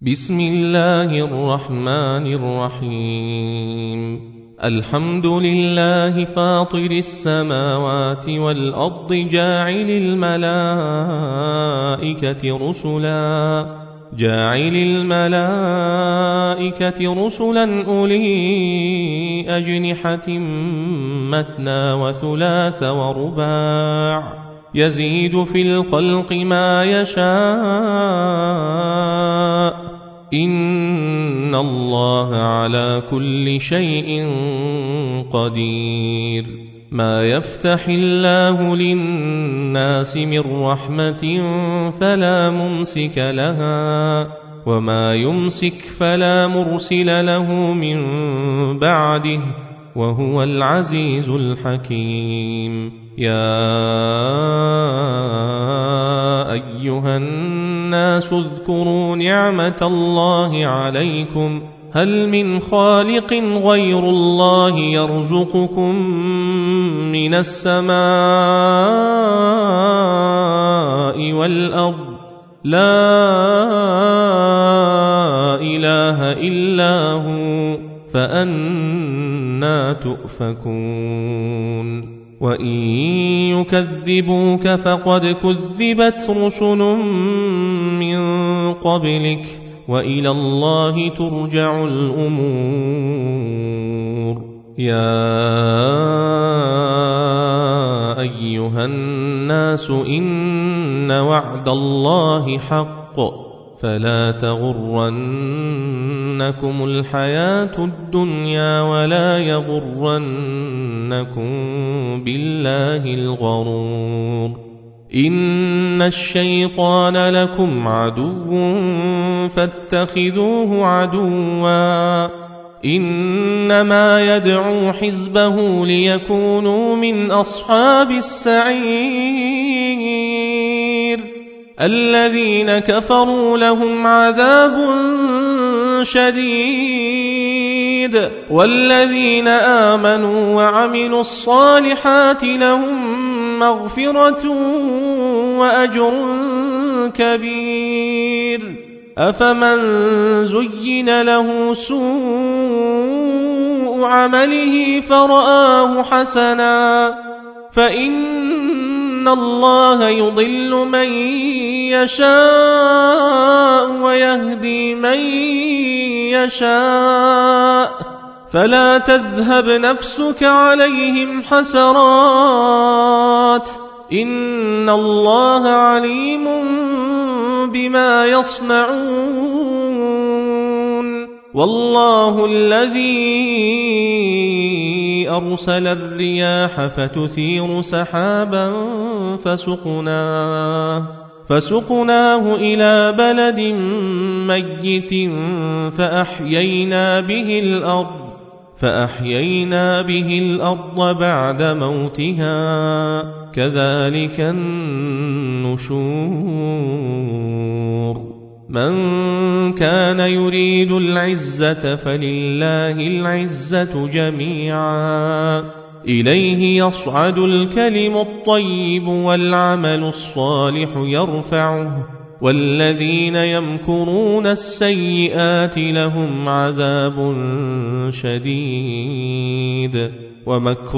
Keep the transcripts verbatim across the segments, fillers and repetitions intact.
بسم الله الرحمن الرحيم الحمد لله فاطر السماوات والأرض جاعل الملائكة رسلا جاعل الملائكة رسلا أولي أجنحة مثنى وثلاث ورباع يزيد في الخلق ما يشاء إن الله على كل شيء قدير ما يفتح الله للناس من رحمة فلا ممسك لها وما يمسك فلا مرسل له من بعده وهو العزيز الحكيم يا أيها الناس اذكروا نعمة الله عليكم هل من خالق غير الله يرزقكم من السماء والأرض لا إله إلا هو فأنى تؤفكون وإن يكذبوك فقد كذبت رسل من قبلك وإلى الله ترجع الأمور يا أيها الناس إن وعد الله حق فلا تغرنكم الحياة الدنيا ولا يغرنكم بالله الغرور إن الشيطان لكم عدو فاتخذوه عدوا إنما يدعو حزبه ليكونوا من أصحاب السعير الذين كفروا لهم عذاب شديد والذين آمنوا وعملوا الصالحات لهم مغفرة وأجر كبير أفمن زين له سوء عمله فرآه حسنا فإن الله يضل من يشاء ويهدي من يشاء فلا تذهب نفسك عليهم حسرات إن الله عليم بما يصنعون والله الذي أرسل الرياح فتثير سحابا فسقناه فسقناه إلى بلد ميت فأحيينا به الأرض فأحيينا به الأرض بعد موتها كذلك النشور من كان يريد العزة فلله العزة جميعا إليه يصعد الكلم الطيب والعمل الصالح يرفعه والذين يمكرون السيئات لهم عذاب شديد ومكر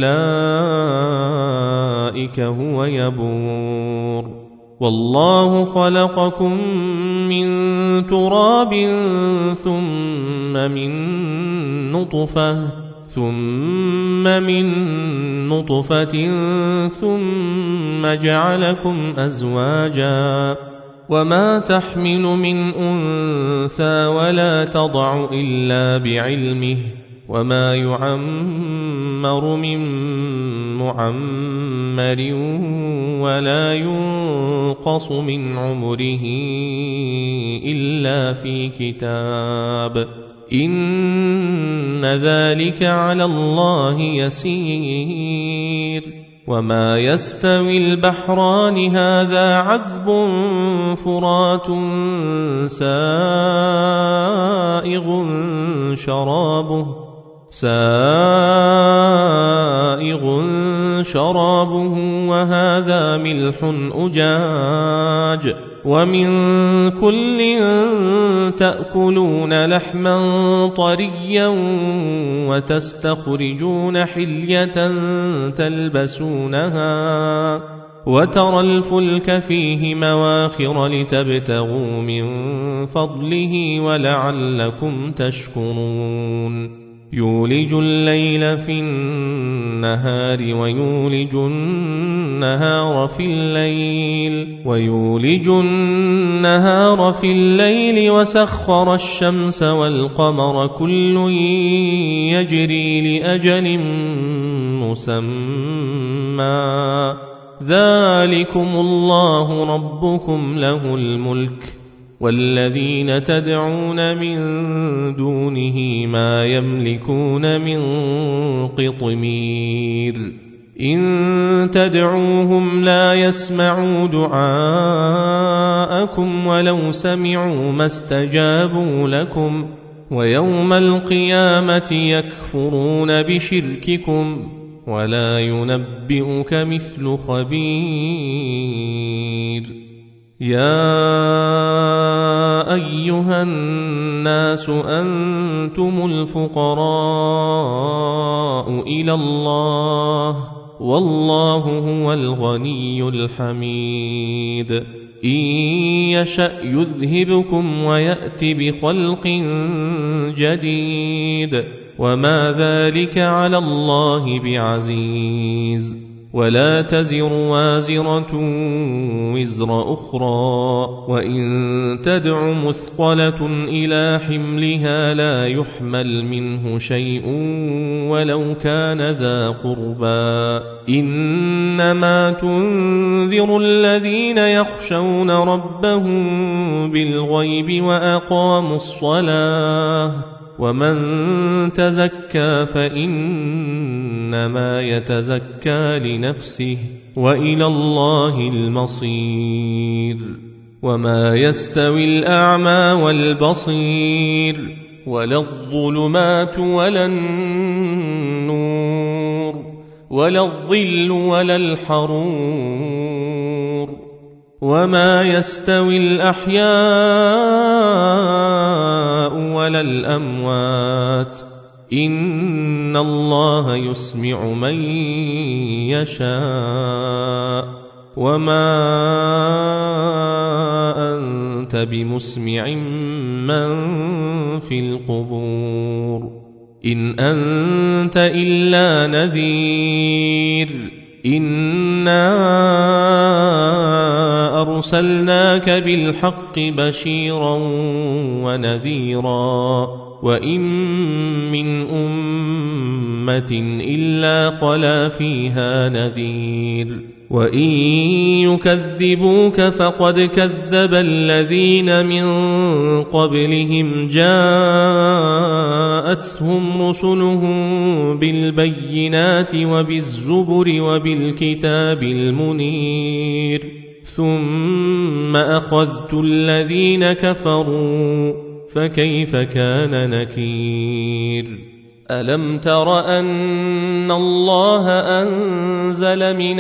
أولئك هو يبور والله خلقكم من تراب ثم من نطفة ثم من نطفة ثم جعلكم أزواجا وما تحمل من أنثى ولا تضع إلا بعلمه وما يعمر من معمر ولا ينقص من عمره إلا في كتاب إن ذلك على الله يسير وما يستوي البحران هذا عذب فرات سائغ شرابه سائغ شرابه وهذا ملح أجاج ومن كل تأكلون لحما طريا وتستخرجون حلية تلبسونها وترى الفلك فيه مواخر لتبتغوا من فضله ولعلكم تشكرون يولج الليل في النهار ويولج النهار في الليل ويولج النهار في الليل وسخر الشمس والقمر كل يجري لأجل مسمى ذلكم الله ربكم له الملك والذين تدعون من دونه ما يملكون من قطمير إن تدعوهم لا يسمعوا دعاءكم ولو سمعوا ما استجابوا لكم ويوم القيامة يكفرون بشرككم ولا ينبئك مثل خبير يا أيها الناس أنتم الفقراء إلى الله والله هو الغني الحميد إن يشأ يذهبكم ويأت بخلق جديد وما ذلك على الله بعزيز ولا تزر وازرة وزر أخرى وإن تدع مثقلة إلى حملها لا يحمل منه شيء ولو كان ذا قربى إنما تنذر الذين يخشون ربهم بالغيب وأقاموا الصلاة ومن تزكى فإنما يتزكى لنفسه وإلى الله المصير وما يستوي الأعمى والبصير ولا الظلمات ولا النور ولا الظل ولا الحرور وما يستوي الأحياء ولا الأموات إن الله يسمع من يشاء وما أنت بمسمع من في القبور إن أنت إلا نذير إنا أرسلناك بالحق بشيرا ونذيرا وإن من أمة إلا خلا فيها نذير وإن يكذبوك فقد كذب الذين من قبلهم جاءتهم رسلهم بالبينات وبالزبر وبالكتاب المنير ثم أخذت الذين كفروا فكيف كان نكير ألم تر أن الله أنزل من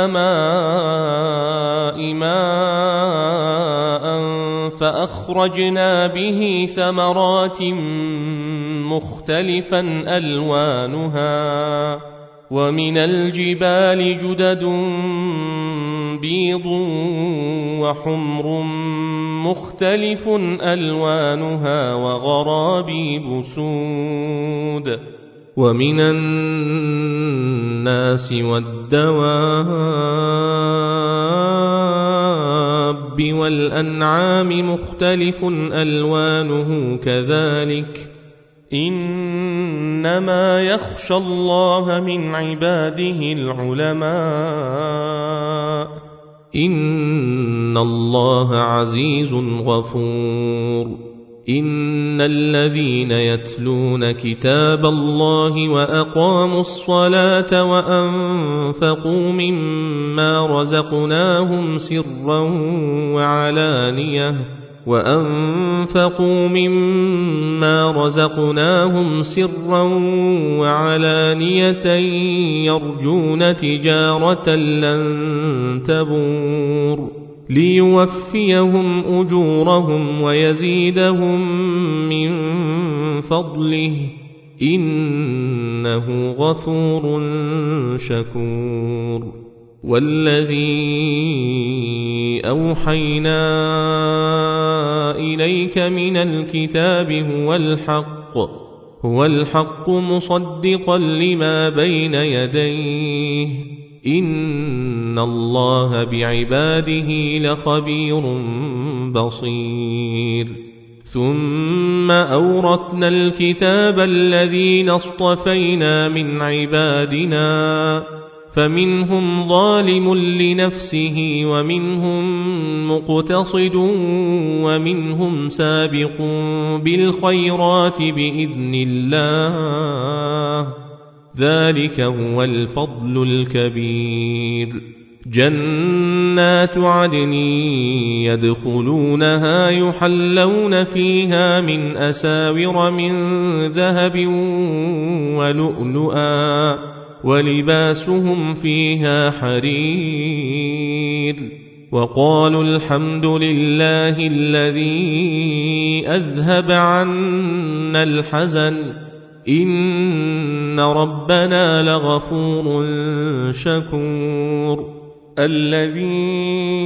السماء ماء فأخرجنا به ثمرات مختلفا ألوانها ومن الجبال جدد بيض وحمر مختلف ألوانها وغرابيب سود ومن الناس والدواب والأنعام مختلف ألوانه كذلك إنما يخشى الله من عباده العلماء إن الله عزيز غفور إن الذين يتلون كتاب الله وأقاموا الصلاة وأنفقوا مما رزقناهم سرا وعلانية وأنفقوا مما رزقناهم سرا وعلانية يرجون تجارة لن تبور ليوفيهم أجورهم ويزيدهم من فضله إنه غفور شكور. والذي أوحينا إليك من الكتاب هو الحق هو الحق مصدقا لما بين يديه إن الله بعباده لخبير بصير. ثم أورثنا الكتاب الذين اصطفينا من عبادنا فمنهم ظالم لنفسه ومنهم مقتصد ومنهم سابق بالخيرات بإذن الله ذلك هو الفضل الكبير. جنات عدن يدخلونها يحلون فيها من أساور من ذهب ولؤلؤا ولباسهم فيها حرير. وقالوا الحمد لله الذي أذهب عنا الحزن إن ربنا لغفور شكور. الذي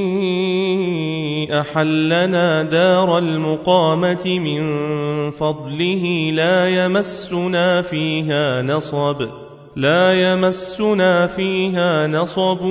أحلنا دار المقامة من فضله لا يمسنا فيها نصب لا يمسنا فيها نصب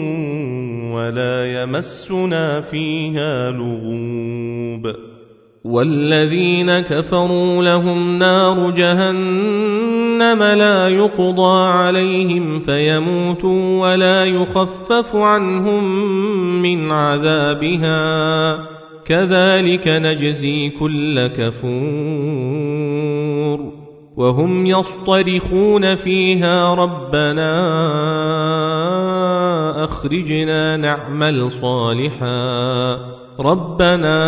ولا يمسنا فيها لغوب. والذين كفروا لهم نار جهنم لا يقضى عليهم فيموتوا ولا يخفف عنهم من عذابها كذلك نجزي كل كفور. وهم يصطرخون فيها ربنا أخرجنا نعمل صالحا ربنا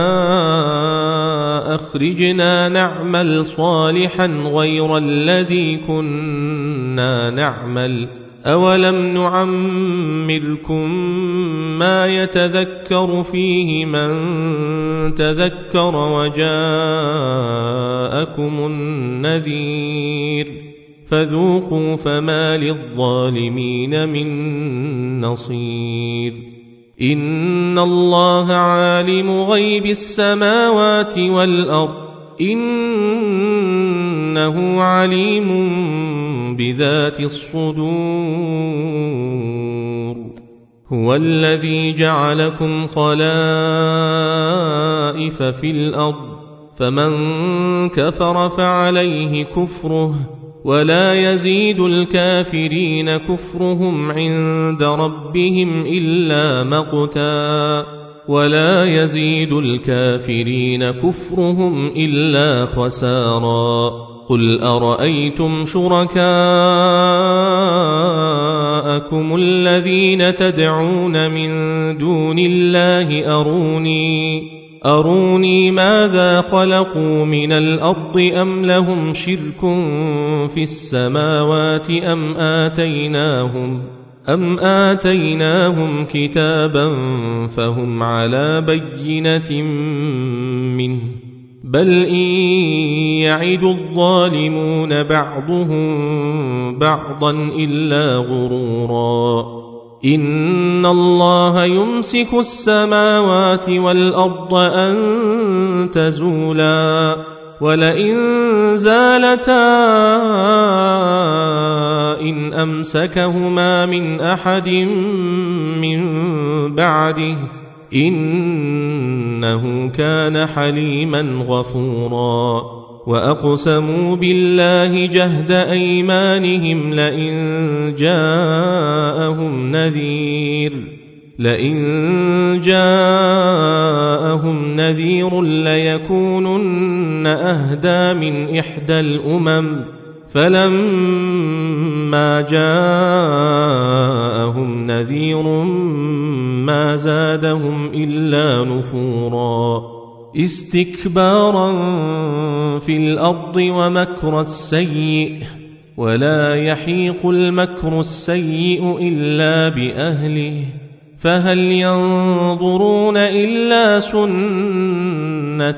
أخرجنا نعمل صالحا غير الذي كنا نعمل أولم نعمركم ما يتذكر فيه من تذكر وجاءكم النذير فذوقوا فما للظالمين من نصير. إن الله عالم غيب السماوات والأرض إنه عليم بذات الصدور. هو الذي جعلكم خلائف في الأرض فمن كفر فعليه كفره ولا يزيد الكافرين كفرهم عند ربهم إلا مقتا ولا يزيد الكافرين كفرهم إلا خسارا. قل أرأيتم شركاءكم الذين تدعون من دون الله أروني أروني ماذا خلقوا من الأرض أم لهم شرك في السماوات أم آتيناهم أم آتيناهم كتابا فهم على بينة منه بل إن يعد الظالمون بعضهم بعضا إلا غرورا. إن الله يمسك السماوات والأرض أن تزولا ولئن زالتا إن أمسكهما من أحد من بعده إنه كان حليما غفورا. وأقسموا بالله جهد أيمانهم لئن جاءهم نذير لئن جاءهم نذير ليكونن أهدى من إحدى الأمم فلما جاءهم نذير ما زادهم إلا نفورا. استكبارا في الأرض ومكر السيء ولا يحيق المكر السيء إلا بأهله فهل ينظرون إلا سنة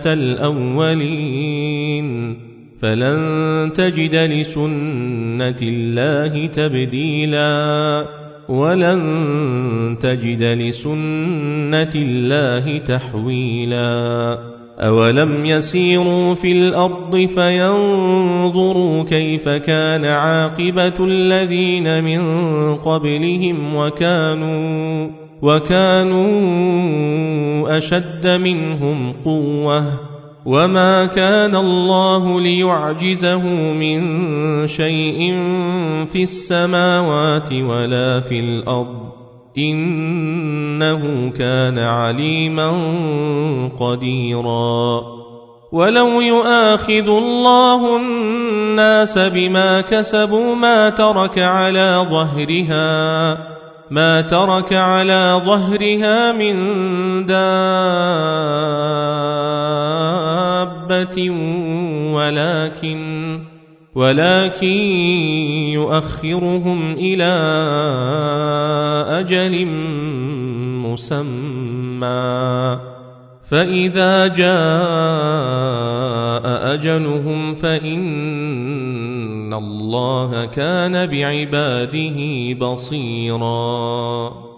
الأولين فلن تجد لسنة الله تبديلا ولن تجد لسنة الله تحويلا أولم يسيروا في الأرض فينظروا كيف كان عاقبة الذين من قبلهم وكانوا, وكانوا أشد منهم قوة وما كان الله ليعجزه من شيء في السماوات ولا في الأرض إنه كان عليما قديرا ولو يؤاخذ الله الناس بما كسبوا ما ترك على ظهرها ما ترك على ظهرها من دابة ولكن ولكن يؤخرهم إلى أجل مسمى فإذا جاء أجلهم فإن الله كان بعباده بصيرا.